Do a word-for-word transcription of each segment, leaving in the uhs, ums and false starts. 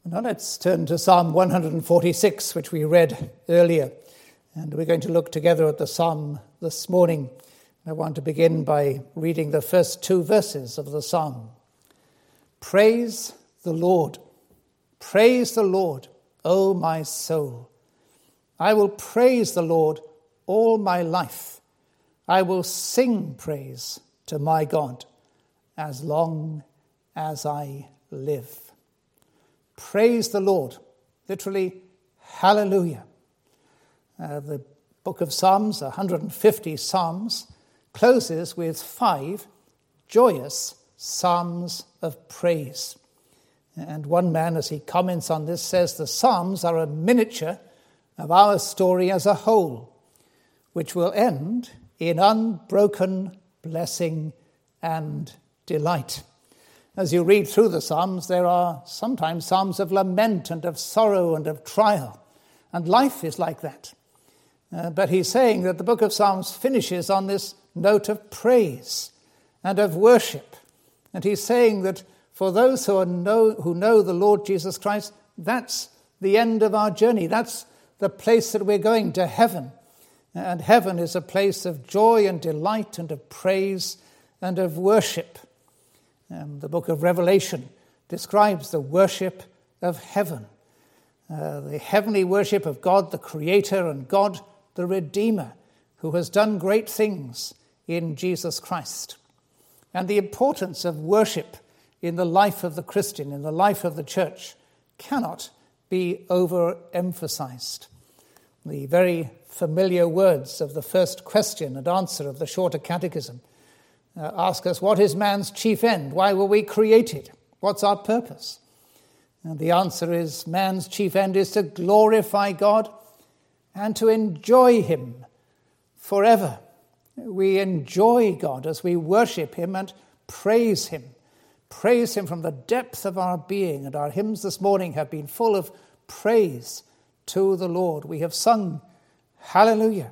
Now let's turn to Psalm one forty-six, which we read earlier. And we're going to look together at the psalm this morning. I want to begin by reading the first two verses of the psalm. Praise the Lord. Praise the Lord, O my soul. I will praise the Lord all my life. I will sing praise to my God as long as I live. Praise the Lord. Literally, hallelujah. Uh, the book of Psalms, one hundred fifty Psalms, closes with five joyous psalms of praise. And one man, as he comments on this, says the Psalms are a miniature of our story as a whole, which will end in unbroken blessing and delight. As you read through the Psalms, there are sometimes psalms of lament and of sorrow and of trial. And life is like that. Uh, but he's saying that the book of Psalms finishes on this note of praise and of worship. And he's saying that for those who, are know, who know the Lord Jesus Christ, that's the end of our journey. That's the place that we're going, to heaven. And heaven is a place of joy and delight and of praise and of worship. Um, the book of Revelation describes the worship of heaven, uh, the heavenly worship of God, the Creator, and God, the Redeemer, who has done great things in Jesus Christ. And the importance of worship in the life of the Christian, in the life of the church, cannot be overemphasized. The very familiar words of the first question and answer of the Shorter Catechism Uh, ask us, what is man's chief end? Why were we created? What's our purpose? And the answer is, man's chief end is to glorify God and to enjoy him forever. We enjoy God as we worship him and praise him. Praise him from the depth of our being. And our hymns this morning have been full of praise to the Lord. We have sung hallelujah.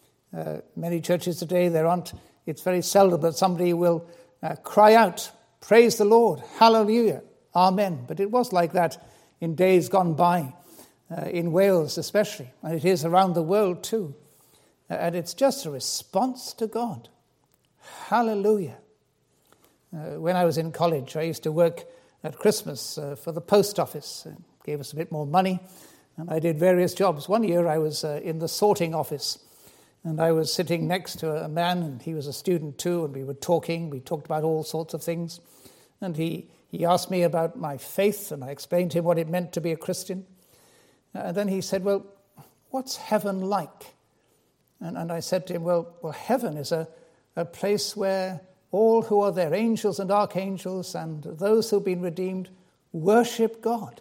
Uh, many churches today, there aren't It's very seldom that somebody will uh, cry out, praise the Lord, hallelujah, amen. But it was like that in days gone by, uh, in Wales especially, and it is around the world too. Uh, and it's just a response to God. Hallelujah. Uh, when I was in college, I used to work at Christmas uh, for the post office. It gave us a bit more money, and I did various jobs. One year I was uh, in the sorting office. And I was sitting next to a man, and he was a student too, and we were talking. We talked about all sorts of things. And he, he asked me about my faith, and I explained to him what it meant to be a Christian. And then he said, well, what's heaven like? And, and I said to him, well, well heaven is a, a place where all who are there, angels and archangels, and those who've been redeemed, worship God.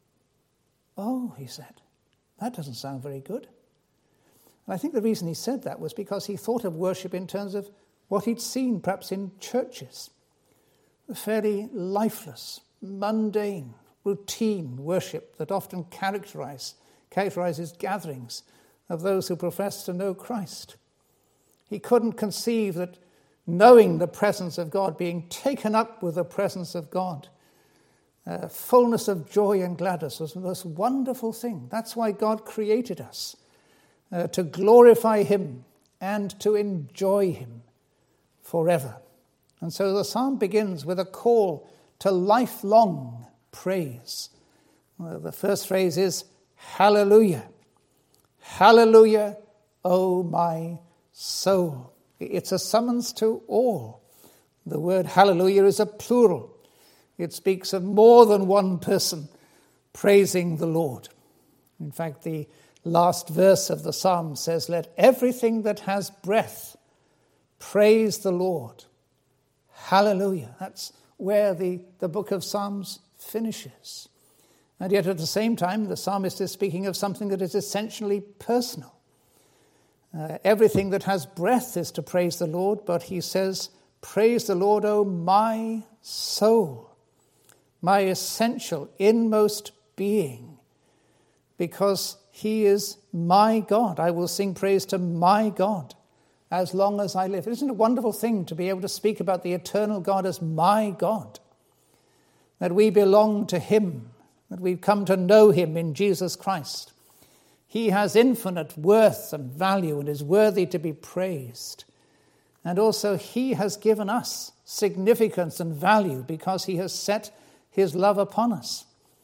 Oh, he said, that doesn't sound very good. And I think the reason he said that was because he thought of worship in terms of what he'd seen perhaps in churches. The fairly lifeless, mundane, routine worship that often characterize, characterizes gatherings of those who profess to know Christ. He couldn't conceive that knowing the presence of God, being taken up with the presence of God, uh, fullness of joy and gladness was the most wonderful thing. That's why God created us. Uh, to glorify him and to enjoy him forever. And so the psalm begins with a call to lifelong praise. Uh, the first phrase is, hallelujah. Hallelujah, O my soul. It's a summons to all. The word hallelujah is a plural. It speaks of more than one person praising the Lord. In fact, the last verse of the psalm says, let everything that has breath praise the Lord. Hallelujah. That's where the, the book of Psalms finishes. And yet at the same time, the psalmist is speaking of something that is essentially personal. Uh, everything that has breath is to praise the Lord, but he says, praise the Lord, O my soul, my essential, inmost being, because he is my God. I will sing praise to my God as long as I live. Isn't it a wonderful thing to be able to speak about the eternal God as my God? That we belong to him that we've come to know him in Jesus Christ. He has infinite worth and value and is worthy to be praised. And also he has given us significance and value because he has set his love upon us.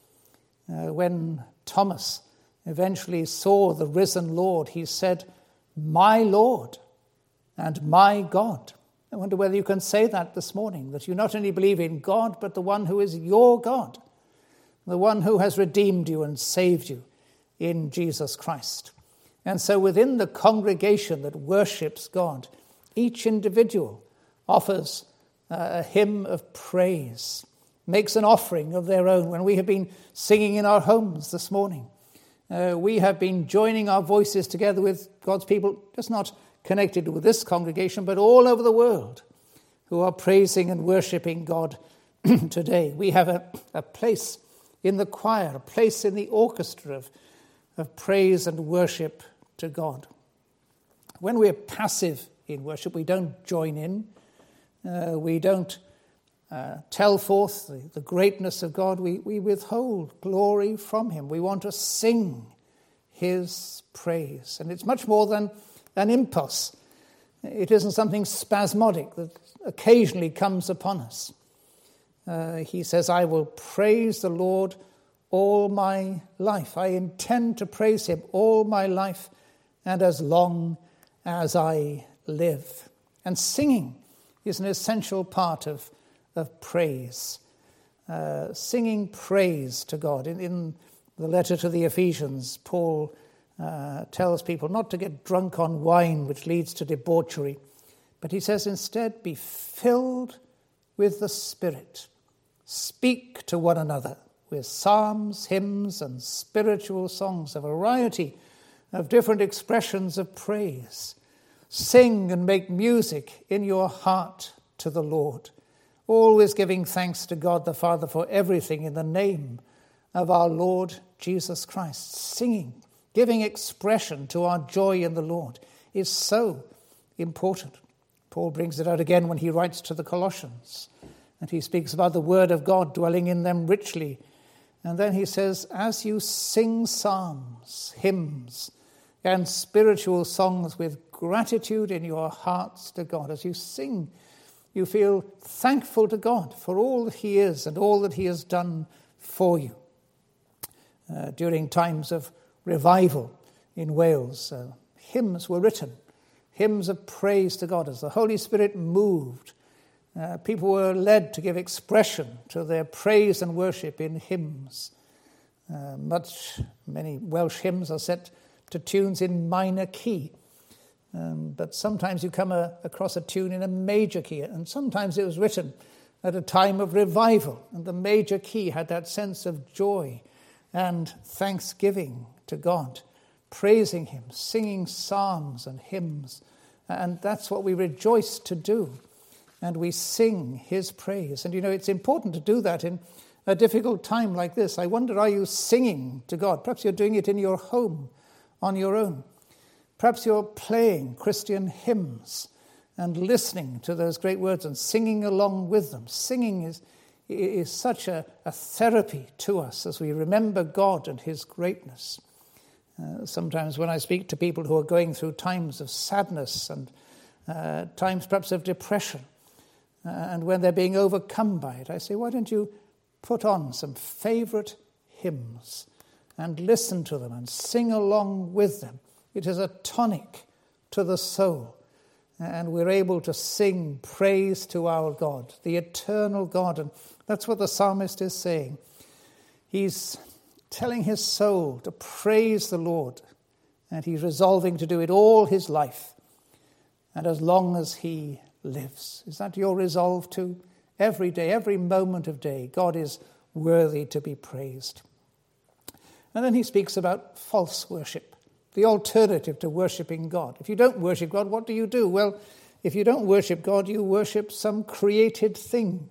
Uh, when Thomas eventually saw the risen Lord, he said, "My Lord and my God." I wonder whether you can say that this morning, that you not only believe in God, but the one who is your God, the one who has redeemed you and saved you in Jesus Christ. And so within the congregation that worships God, each individual offers a hymn of praise, makes an offering of their own. When we have been singing in our homes this morning, uh, we have been joining our voices together with God's people, just not connected with this congregation, but all over the world, who are praising and worshipping God today. We have a, a place in the choir, a place in the orchestra of, of praise and worship to God. When we're passive in worship, we don't join in, uh, we don't uh, tell forth the, the greatness of God, we, we withhold glory from him. We want to sing his praise. And it's much more than an impulse. It isn't something spasmodic that occasionally comes upon us. Uh, he says, "I will praise the Lord all my life. I intend to praise him all my life and as long as I live." And singing is an essential part of, of praise. Uh, singing praise to God. In, in the letter to the Ephesians, Paul uh, tells people not to get drunk on wine, which leads to debauchery. But he says instead, be filled with the Spirit. Speak to one another with psalms, hymns, and spiritual songs, a variety of different expressions of praise. Sing and make music in your heart to the Lord, always giving thanks to God the Father for everything in the name of our Lord Jesus Christ. Singing, giving expression to our joy in the Lord is so important. Paul brings it out again when he writes to the Colossians, and he speaks about the word of God dwelling in them richly. And then he says, as you sing psalms, hymns, and spiritual songs with gratitude in your hearts to God, as you sing, you feel thankful to God for all that he is and all that he has done for you. Uh, during times of revival in Wales, uh, hymns were written, hymns of praise to God. As the Holy Spirit moved, uh, people were led to give expression to their praise and worship in hymns. Uh, much, many Welsh hymns are set to tunes in minor key. Um, but sometimes you come a, across a tune in a major key, and sometimes it was written at a time of revival, and the major key had that sense of joy and thanksgiving to God, praising him, singing psalms and hymns, and that's what we rejoice to do, and we sing his praise. And you know, it's important to do that in a difficult time like this. I wonder, are you singing to God? Perhaps you're doing it in your home, on your own. Perhaps you're playing Christian hymns and listening to those great words and singing along with them. Singing is, is such a, a therapy to us as we remember God and his greatness. Uh, sometimes when I speak to people who are going through times of sadness and uh, times perhaps of depression, uh, and when they're being overcome by it, I say, why don't you put on some favorite hymns and listen to them and sing along with them? It is a tonic to the soul, and we're able to sing praise to our God, the eternal God. And that's what the psalmist is saying. He's telling his soul to praise the Lord, and he's resolving to do it all his life, and as long as he lives. Is that your resolve too? Every day, every moment of day, God is worthy to be praised. And then he speaks about false worship, the alternative to worshipping God. If you don't worship God, what do you do? Well, if you don't worship God, you worship some created thing.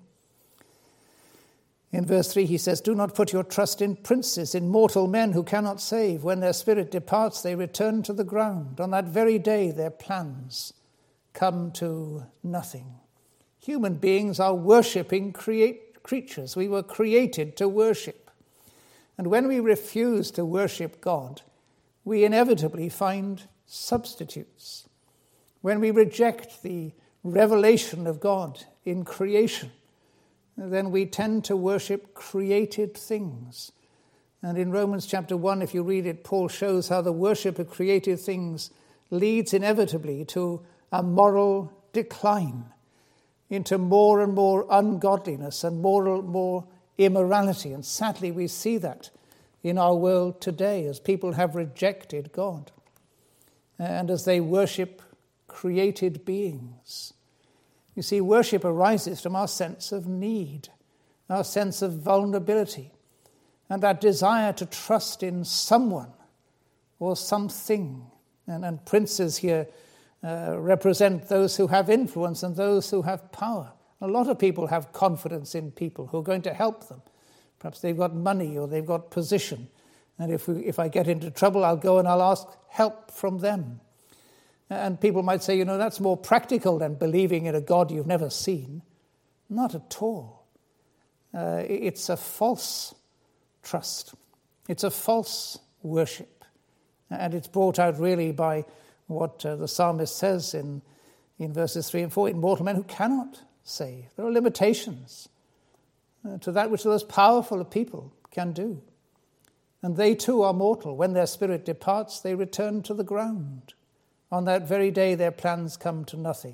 In verse three, he says, do not put your trust in princes, in mortal men who cannot save. When their spirit departs, they return to the ground. On that very day, their plans come to nothing. Human beings are worshipping create creatures. We were created to worship. And when we refuse to worship God, we inevitably find substitutes. When we reject the revelation of God in creation, then we tend to worship created things. And in Romans chapter one, if you read it, Paul shows how the worship of created things leads inevitably to a moral decline, into more and more ungodliness and more and more immorality. And sadly, we see that in our world today as people have rejected God and as they worship created beings. You see, worship arises from our sense of need, our sense of vulnerability, and that desire to trust in someone or something. And, and princes here uh, represent those who have influence and those who have power. A lot of people have confidence in people who are going to help them. Perhaps they've got money or they've got position. And if we, if I get into trouble, I'll go and I'll ask help from them. And people might say, you know, that's more practical than believing in a God you've never seen. Not at all. Uh, it's a false trust. It's a false worship. And it's brought out really by what uh, the psalmist says in, in verses three and four, in mortal men who cannot save. There are limitations uh, to that which those powerful of people can do. And they too are mortal. When their spirit departs, they return to the ground. On that very day, their plans come to nothing.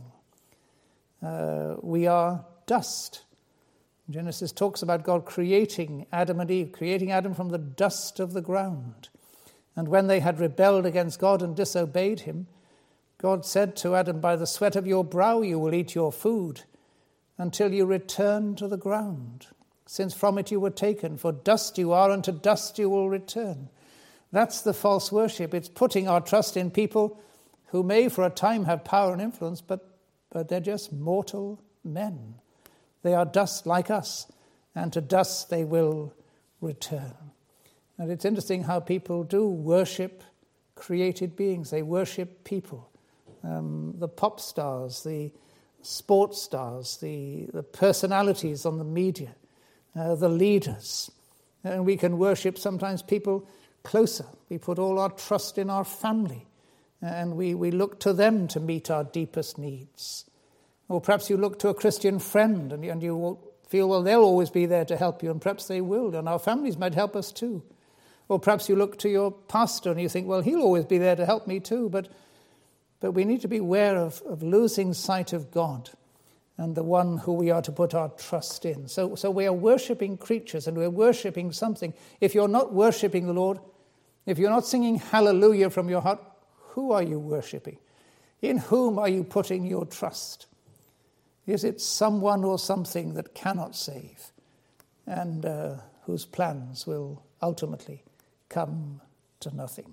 Uh, we are dust. Genesis talks about God creating Adam and Eve, creating Adam from the dust of the ground. And when they had rebelled against God and disobeyed him, God said to Adam, by the sweat of your brow you will eat your food until you return to the ground, since from it you were taken. For dust you are, and to dust you will return. That's the false worship. It's putting our trust in people who may for a time have power and influence, but, but they're just mortal men. They are dust like us, and to dust they will return. And it's interesting how people do worship created beings. They worship people. Um, the pop stars, the sports stars, the, the personalities on the media, uh, the leaders. And we can worship sometimes people closer. We put all our trust in our family, and we, we look to them to meet our deepest needs. Or perhaps you look to a Christian friend and you, and you feel, well, they'll always be there to help you, and perhaps they will, and our families might help us too. Or perhaps you look to your pastor and you think, well, he'll always be there to help me too. But but we need to be aware of, of losing sight of God and the one who we are to put our trust in. So, so we are worshipping creatures and we're worshipping something. If you're not worshipping the Lord, if you're not singing hallelujah from your heart, who are you worshipping? In whom are you putting your trust? Is it someone or something that cannot save and uh, whose plans will ultimately come to nothing?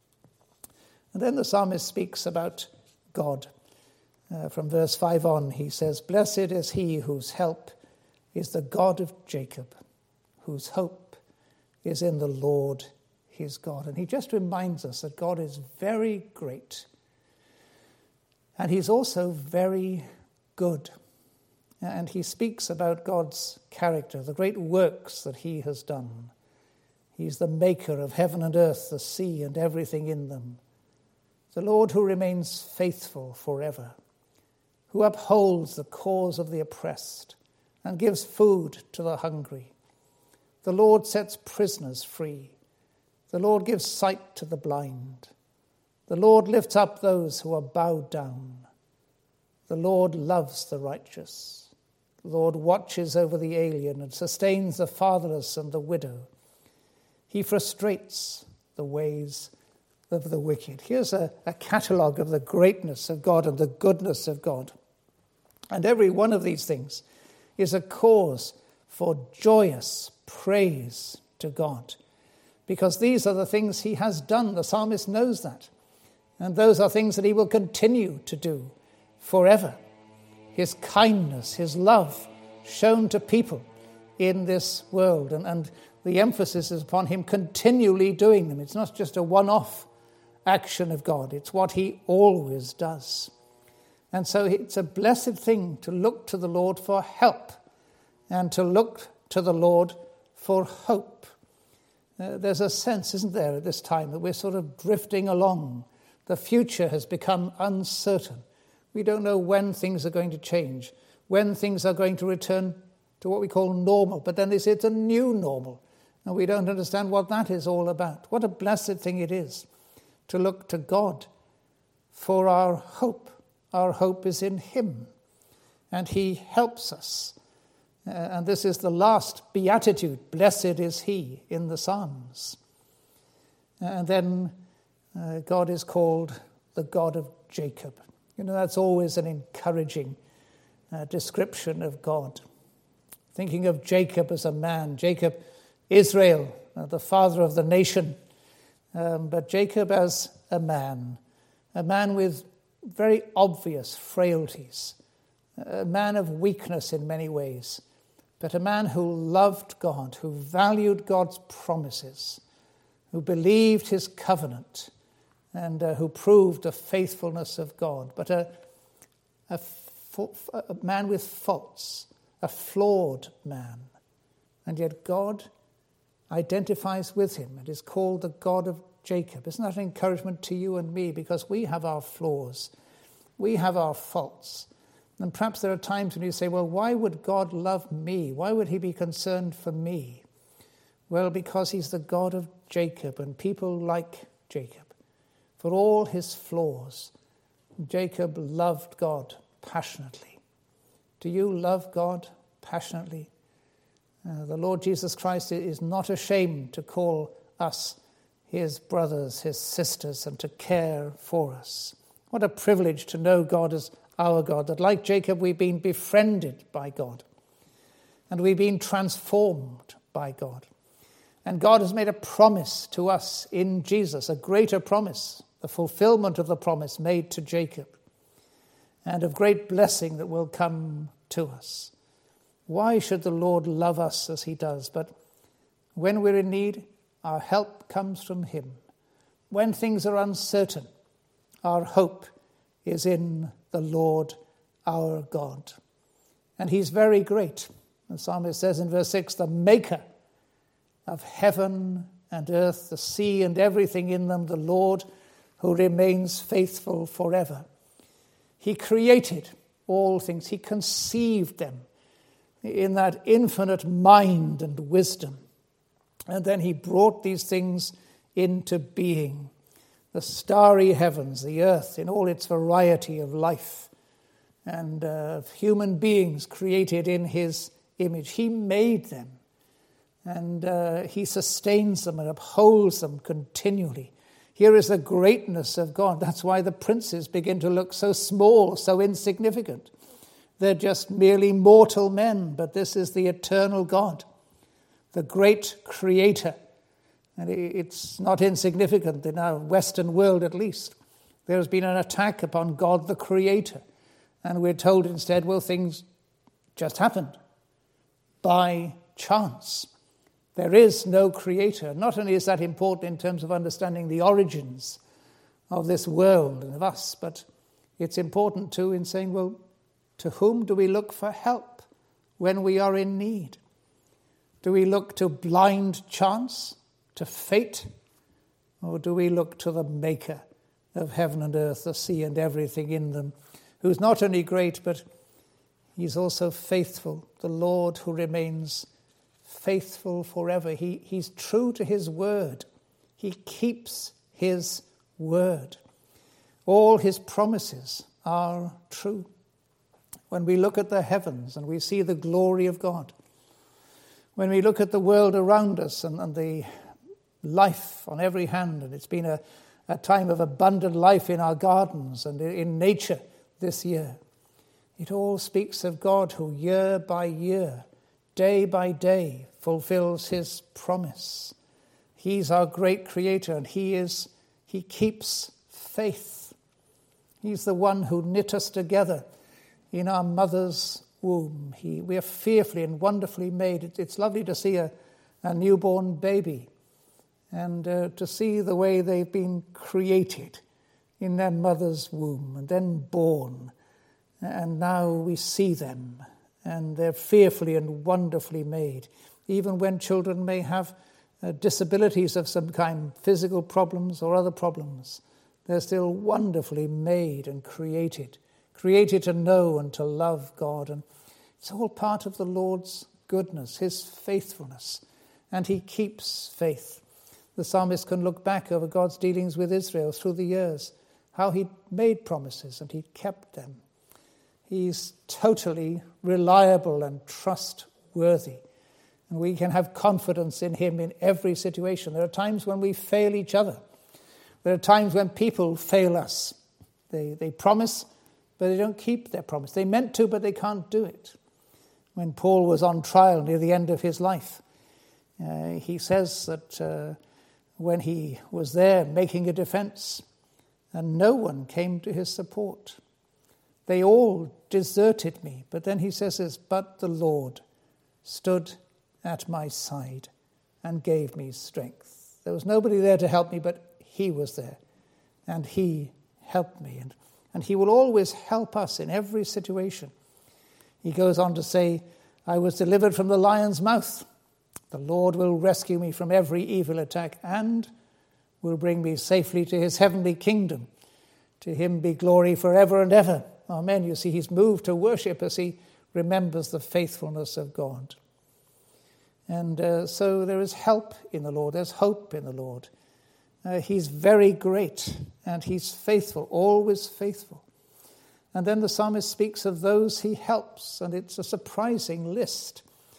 And then the psalmist speaks about God. Uh, from verse five on, he says, blessed is he whose help is the God of Jacob, whose hope is in the Lord his God. And he just reminds us that God is very great. And he's also very good. And he speaks about God's character, the great works that he has done. He's the maker of heaven and earth, the sea and everything in them. The Lord who remains faithful forever, who upholds the cause of the oppressed and gives food to the hungry. The Lord sets prisoners free. The Lord gives sight to the blind. The Lord lifts up those who are bowed down. The Lord loves the righteous. The Lord watches over the alien and sustains the fatherless and the widow. He frustrates the ways of the wicked. Here's a, a catalogue of the greatness of God and the goodness of God. And every one of these things is a cause for joyous praise to God, because these are the things he has done. The psalmist knows that. And those are things that he will continue to do forever. His kindness, his love shown to people in this world. And, and the emphasis is upon him continually doing them. It's not just a one-off action of God. It's what he always does. And so it's a blessed thing to look to the Lord for help and to look to the Lord for hope. Uh, there's a sense, isn't there, at this time that we're sort of drifting along. The future has become uncertain. We don't know when things are going to change, when things are going to return to what we call normal. But then they say it's a new normal, and we don't understand what that is all about. What a blessed thing it is to look to God for our hope. Our hope is in him, and he helps us. Uh, and this is the last beatitude. Blessed is he in the Psalms. And then uh, God is called the God of Jacob. You know, that's always an encouraging uh, description of God. Thinking of Jacob as a man, Jacob, Israel, uh, the father of the nation, um, but Jacob as a man, a man with very obvious frailties, a man of weakness in many ways, but a man who loved God, who valued God's promises, who believed his covenant, and uh, who proved the faithfulness of God, but a, a, a man with faults, a flawed man. And yet God identifies with him and is called the God of Jacob. Isn't that an encouragement to you and me? Because we have our flaws. We have our faults. And perhaps there are times when you say, well, why would God love me? Why would he be concerned for me? Well, because he's the God of Jacob and people like Jacob. For all his flaws, Jacob loved God passionately. Do you love God passionately? Uh, the Lord Jesus Christ is not ashamed to call us his brothers, his sisters, and to care for us. What a privilege to know God as our God, that like Jacob we've been befriended by God, and we've been transformed by God. And God has made a promise to us in Jesus, a greater promise, the fulfillment of the promise made to Jacob, and of great blessing that will come to us. Why should the Lord love us as he does? But when we're in need, our help comes from him. When things are uncertain, our hope is in the Lord our God. And he's very great. The psalmist says in verse six, the maker of heaven and earth, the sea and everything in them, the Lord who remains faithful forever. He created all things. He conceived them in that infinite mind and wisdom. And then he brought these things into being. The starry heavens, the earth in all its variety of life, and uh, of human beings created in his image. He made them, and uh, he sustains them and upholds them continually. Here is the greatness of God. That's why the princes begin to look so small, so insignificant. They're just merely mortal men, but this is the eternal God, the great creator. And it's not insignificant in our Western world, at least. There has been an attack upon God, the creator. And we're told instead, well, things just happened by chance. There is no creator. Not only is that important in terms of understanding the origins of this world and of us, but it's important too in saying, well, to whom do we look for help when we are in need? Do we look to blind chance, to fate, or do we look to the maker of heaven and earth, the sea and everything in them, who's not only great, but he's also faithful, the Lord who remains faithful forever. He, he's true to his word. He keeps his word. All his promises are true. When we look at the heavens and we see the glory of God, when we look at the world around us and, and the life on every hand, and it's been a, a time of abundant life in our gardens and in nature this year, it all speaks of God who year by year, day by day, fulfills his promise. He's our great creator, and he is he keeps faith. He's the one who knit us together in our mother's womb. He, we are fearfully and wonderfully made. It, it's lovely to see a, a newborn baby and uh, to see the way they've been created in their mother's womb and then born. And now we see them, and they're fearfully and wonderfully made. Even when children may have uh, disabilities of some kind, physical problems or other problems, they're still wonderfully made and created, created to know and to love God. And it's all part of the Lord's goodness, his faithfulness, and he keeps faith. The psalmist can look back over God's dealings with Israel through the years, how he made promises and he kept them. He's totally reliable and trustworthy, and we can have confidence in him in every situation. There are times when we fail each other. There are times when people fail us. They, they promise, but they don't keep their promise. They meant to, but they can't do it. When Paul was on trial near the end of his life, uh, he says that uh, when he was there making a defense, and no one came to his support. They all deserted me. But then he says this, but the Lord stood at my side and gave me strength. There was nobody there to help me, but he was there, and he helped me. And, and he will always help us in every situation. He goes on to say, I was delivered from the lion's mouth. The Lord will rescue me from every evil attack and will bring me safely to his heavenly kingdom. To him be glory forever and ever. Amen. You see, he's moved to worship as he remembers the faithfulness of God. And uh, so there is help in the Lord. There's hope in the Lord. Uh, he's very great and he's faithful, always faithful. And then the psalmist speaks of those he helps, and it's a surprising list.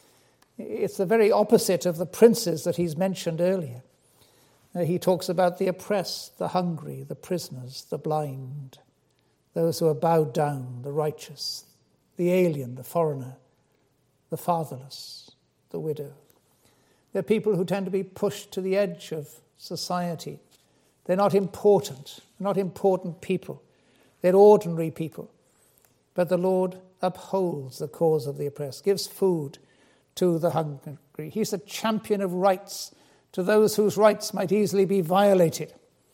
It's the very opposite of the princes that he's mentioned earlier. Uh, he talks about the oppressed, the hungry, the prisoners, the blind, those who are bowed down, the righteous, the alien, the foreigner, the fatherless, the widow. They're people who tend to be pushed to the edge of society. They're not important, they're not important people. They're ordinary people. But the Lord upholds the cause of the oppressed, gives food to the hungry. He's a champion of rights to those whose rights might easily be violated.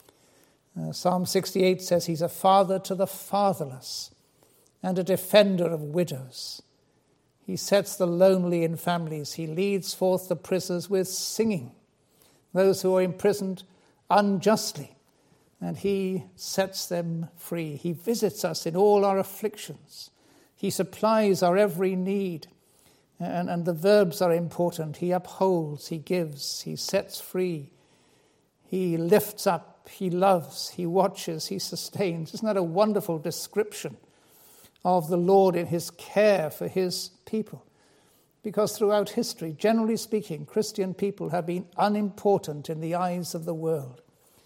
Uh, Psalm sixty-eight says he's a father to the fatherless and a defender of widows. He sets the lonely in families. He leads forth the prisoners with singing, those who are imprisoned unjustly, and he sets them free. He visits us in all our afflictions. He supplies our every need. And, and the verbs are important. He upholds, he gives, he sets free. He lifts up, he loves, he watches, he sustains. Isn't that a wonderful description of the Lord in his care for his people? Because throughout history, generally speaking, Christian people have been unimportant in the eyes of the world.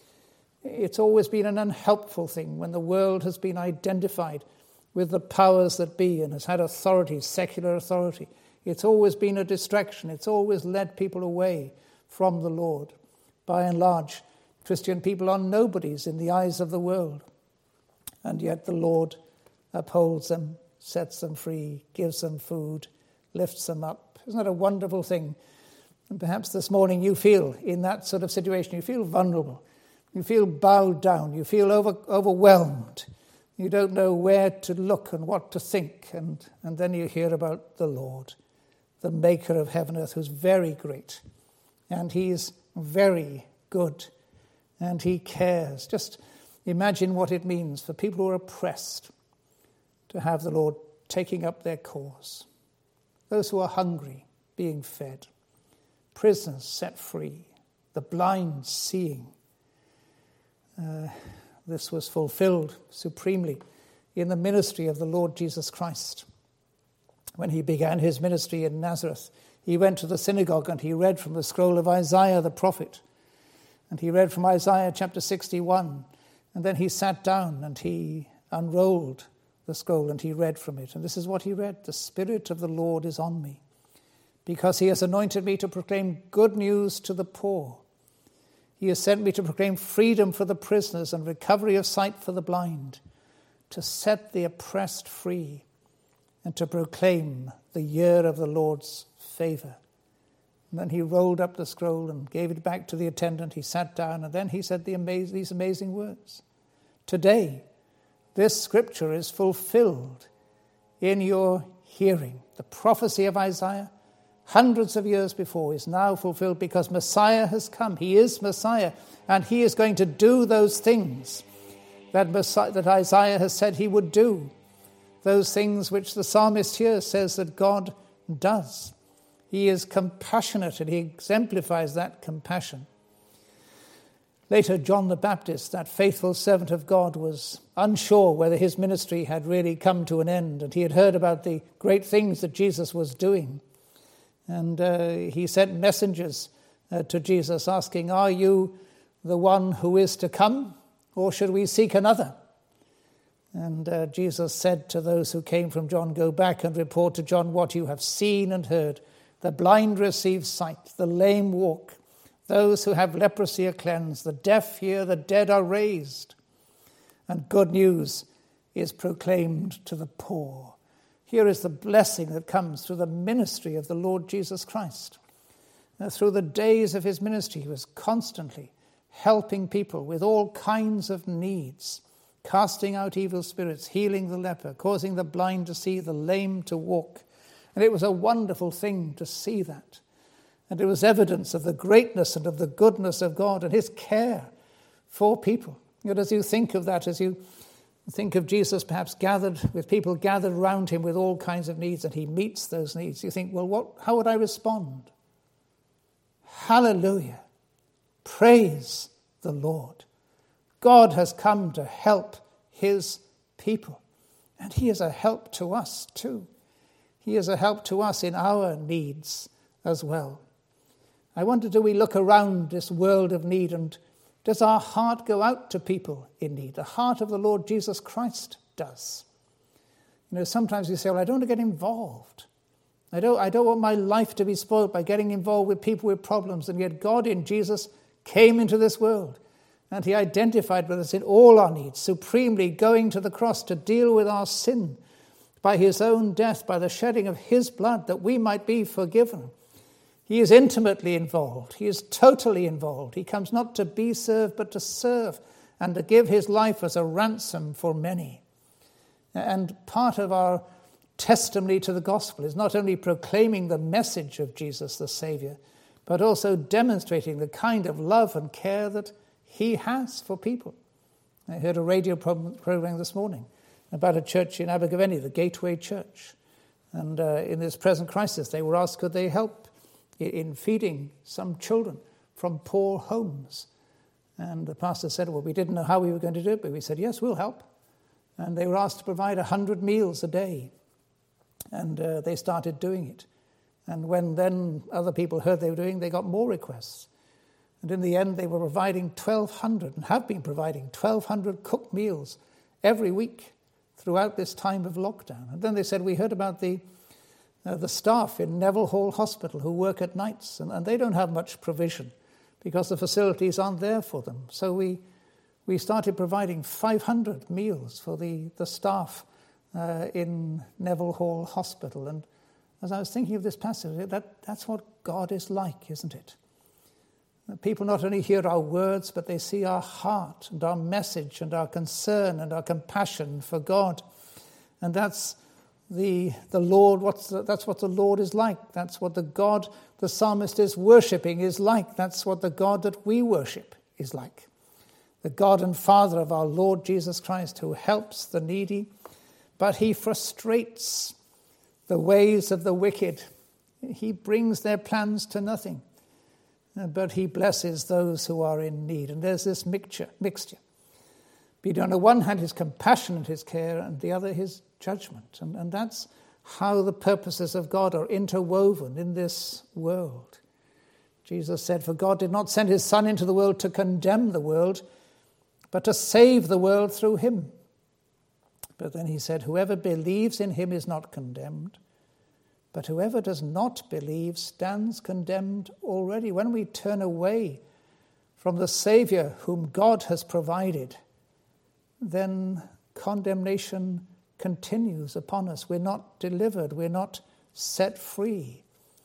It's always been an unhelpful thing when the world has been identified with the powers that be and has had authority, secular authority. It's always been a distraction. It's always led people away from the Lord. By and large, Christian people are nobodies in the eyes of the world. And yet the Lord upholds them, sets them free, gives them food, lifts them up. Isn't that a wonderful thing? And perhaps this morning you feel in that sort of situation, you feel vulnerable. You feel bowed down. You feel over, overwhelmed. You don't know where to look and what to think. And, and then you hear about the Lord, the maker of heaven and earth, who's very great. And he's very good. And he cares. Just imagine what it means for people who are oppressed to have the Lord taking up their cause. Those who are hungry being fed. Prisoners set free. The blind seeing. Uh, this was fulfilled supremely in the ministry of the Lord Jesus Christ. When he began his ministry in Nazareth, he went to the synagogue and he read from the scroll of Isaiah the prophet. And he read from Isaiah chapter sixty-one. And then he sat down and he unrolled the scroll and he read from it. And this is what he read. The Spirit of the Lord is on me, because he has anointed me to proclaim good news to the poor. He has sent me to proclaim freedom for the prisoners and recovery of sight for the blind, to set the oppressed free, and to proclaim the year of the Lord's favor. And then he rolled up the scroll and gave it back to the attendant. He sat down, and then he said the amaz- these amazing words. Today, this scripture is fulfilled in your hearing. The prophecy of Isaiah hundreds of years before is now fulfilled because Messiah has come. He is Messiah, and he is going to do those things that, Messiah, that Isaiah has said he would do, those things which the psalmist here says that God does. He is compassionate, and he exemplifies that compassion. Later, John the Baptist, that faithful servant of God, was unsure whether his ministry had really come to an end, and he had heard about the great things that Jesus was doing. And uh, he sent messengers uh, to Jesus asking, "Are you the one who is to come, or should we seek another?" And uh, Jesus said to those who came from John, "Go back and report to John what you have seen and heard. The blind receive sight, the lame walk, those who have leprosy are cleansed, the deaf hear, the dead are raised, and good news is proclaimed to the poor." Here is the blessing that comes through the ministry of the Lord Jesus Christ. Now, through the days of his ministry, he was constantly helping people with all kinds of needs, casting out evil spirits, healing the leper, causing the blind to see, the lame to walk. And it was a wonderful thing to see that. And it was evidence of the greatness and of the goodness of God and his care for people. And as you think of that, as you think of Jesus perhaps gathered with people gathered around him with all kinds of needs, and he meets those needs, you think, well, what? How would I respond? Hallelujah. Praise the Lord. God has come to help his people, and he is a help to us too. He is a help to us in our needs as well. I wonder, do we look around this world of need, and does our heart go out to people in need? The heart of the Lord Jesus Christ does. You know, sometimes we say, well, I don't want to get involved. I don't, I don't want my life to be spoiled by getting involved with people with problems. And yet God in Jesus came into this world, and he identified with us in all our needs, supremely going to the cross to deal with our sin by his own death, by the shedding of his blood, that we might be forgiven. He is intimately involved. He is totally involved. He comes not to be served, but to serve and to give his life as a ransom for many. And part of our testimony to the gospel is not only proclaiming the message of Jesus the Saviour, but also demonstrating the kind of love and care that he has for people. I heard a radio program this morning about a church in Abergavenny, the Gateway Church. And uh, in this present crisis, they were asked, could they help in feeding some children from poor homes. And the pastor said, well, we didn't know how we were going to do it, but we said, yes, we'll help. And they were asked to provide one hundred meals a day. And uh, they started doing it. And when then other people heard they were doing, they got more requests. And in the end, they were providing twelve hundred, and have been providing twelve hundred cooked meals every week throughout this time of lockdown. And then they said, we heard about the Uh, the staff in Neville Hall Hospital who work at nights, and, and they don't have much provision because the facilities aren't there for them. So we we started providing five hundred meals for the, the staff uh, in Neville Hall Hospital. And as I was thinking of this passage, that, that's what God is like, isn't it? People not only hear our words, but they see our heart and our message and our concern and our compassion for God. And that's The the Lord, what's the, that's what the Lord is like. That's what the God the psalmist is worshipping is like. That's what the God that we worship is like. The God and Father of our Lord Jesus Christ, who helps the needy, but he frustrates the ways of the wicked. He brings their plans to nothing, but he blesses those who are in need. And there's this mixture, mixture. Be on the one hand his compassion and his care, and the other his judgment. And, and that's how the purposes of God are interwoven in this world. Jesus said, for God did not send his Son into the world to condemn the world, but to save the world through him. But then he said, whoever believes in him is not condemned, but whoever does not believe stands condemned already. When we turn away from the Saviour whom God has provided, then condemnation continues upon us. We're not delivered. We're not set free.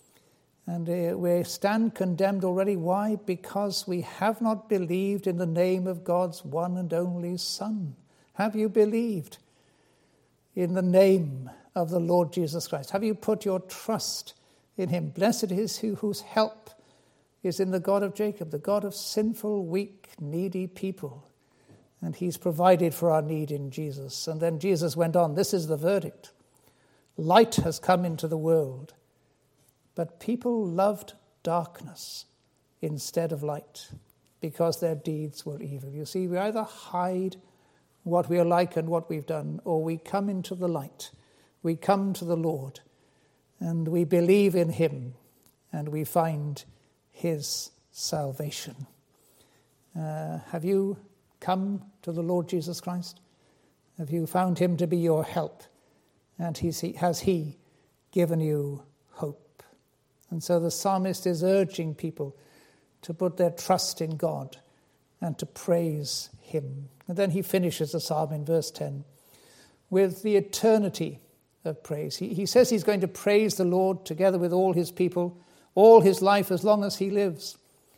And uh, we stand condemned already. Why? Because we have not believed in the name of God's one and only Son. Have you believed in the name of the Lord Jesus Christ? Have you put your trust in him. Blessed is he whose help is in the God of Jacob, the God of sinful, weak, needy people. And he's provided for our need in Jesus. And then Jesus went on, this is the verdict. Light has come into the world, but people loved darkness instead of light because their deeds were evil. You see, we either hide what we are like and what we've done, or we come into the light. We come to the Lord, and we believe in him, and we find his salvation. Uh, have you come to the Lord Jesus Christ? Have you found him to be your help? And he's, has he given you hope? And so the psalmist is urging people to put their trust in God and to praise him. And then he finishes the psalm in verse ten with the eternity of praise. He, he says he's going to praise the Lord together with all his people, all his life as long as he lives.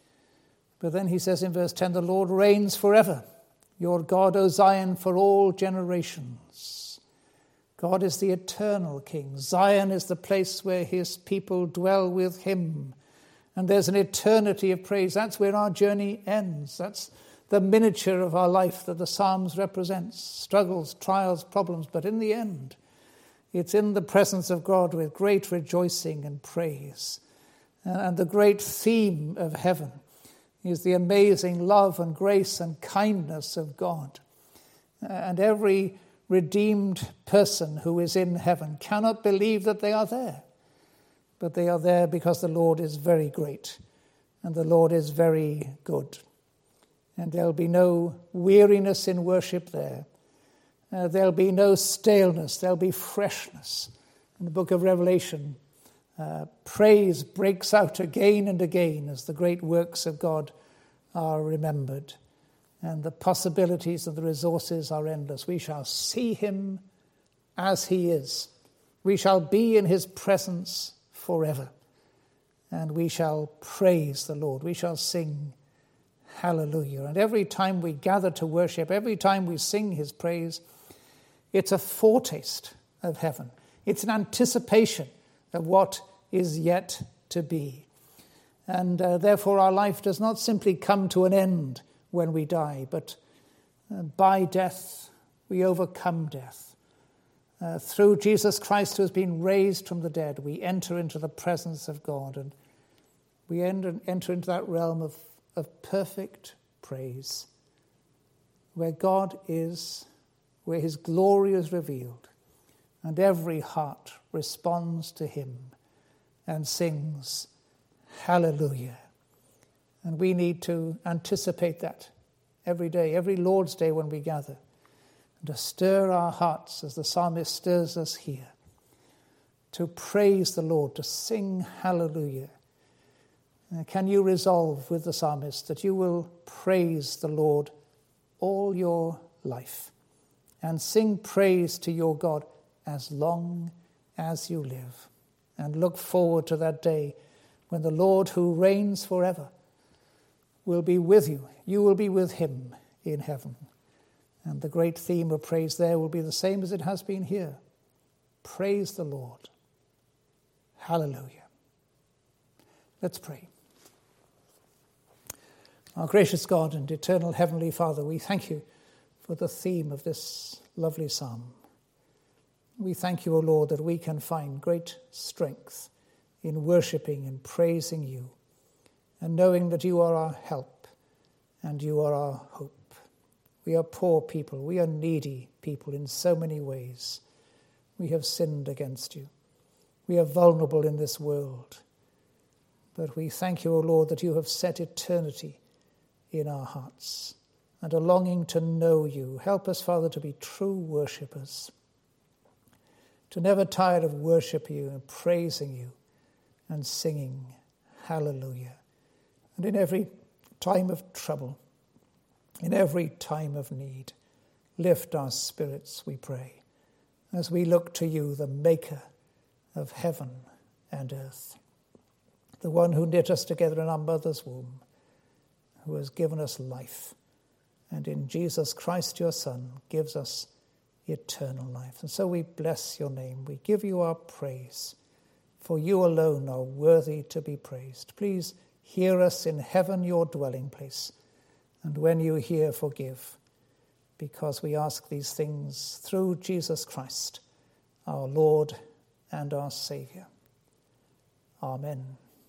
But then he says in verse ten, the Lord reigns forever. Your God, O Zion, for all generations. God is the eternal King. Zion is the place where his people dwell with him. And there's an eternity of praise. That's where our journey ends. That's the miniature of our life that the Psalms represents. Struggles, trials, problems. But in the end, it's in the presence of God with great rejoicing and praise. And the great theme of heaven is the amazing love and grace and kindness of God. And every redeemed person who is in heaven cannot believe that they are there. But they are there because the Lord is very great and the Lord is very good. And there'll be no weariness in worship there. Uh, there'll be no staleness. There'll be freshness. In the book of Revelation, uh, praise breaks out again and again as the great works of God are remembered. And the possibilities and the resources are endless. We shall see him as he is. We shall be in his presence forever. And we shall praise the Lord. We shall sing hallelujah. And every time we gather to worship, every time we sing his praise, it's a foretaste of heaven. It's an anticipation of what is yet to be. And uh, therefore our life does not simply come to an end when we die, but uh, by death we overcome death. Uh, through Jesus Christ, who has been raised from the dead, we enter into the presence of God, and we enter, enter into that realm of, of perfect praise, where God is, where his glory is revealed, and every heart responds to him and sings hallelujah. And we need to anticipate that every day, every Lord's Day when we gather, and to stir our hearts as the psalmist stirs us here, to praise the Lord, to sing hallelujah. Uh, can you resolve with the psalmist that you will praise the Lord all your life and sing praise to your God as long as you live, and look forward to that day when the Lord, who reigns forever, will be with you. You will be with him in heaven. And the great theme of praise there will be the same as it has been here. Praise the Lord. Hallelujah. Let's pray. Our gracious God and eternal Heavenly Father, we thank you for the theme of this lovely psalm. We thank you, O Lord, that we can find great strength in worshipping and praising you, and knowing that you are our help and you are our hope. We are poor people. We are needy people in so many ways. We have sinned against you. We are vulnerable in this world. But we thank you, O Lord, that you have set eternity in our hearts and a longing to know you. Help us, Father, to be true worshippers, to never tire of worshiping you and praising you and singing hallelujah. And in every time of trouble, in every time of need, lift our spirits, we pray, as we look to you, the maker of heaven and earth, the one who knit us together in our mother's womb, who has given us life, and in Jesus Christ, your Son, gives us eternal life. And so we bless your name. We give you our praise for you alone are worthy to be praised. Please hear us in heaven, your dwelling place, and when you hear, forgive, because we ask these things through Jesus Christ, our Lord and our Saviour. Amen.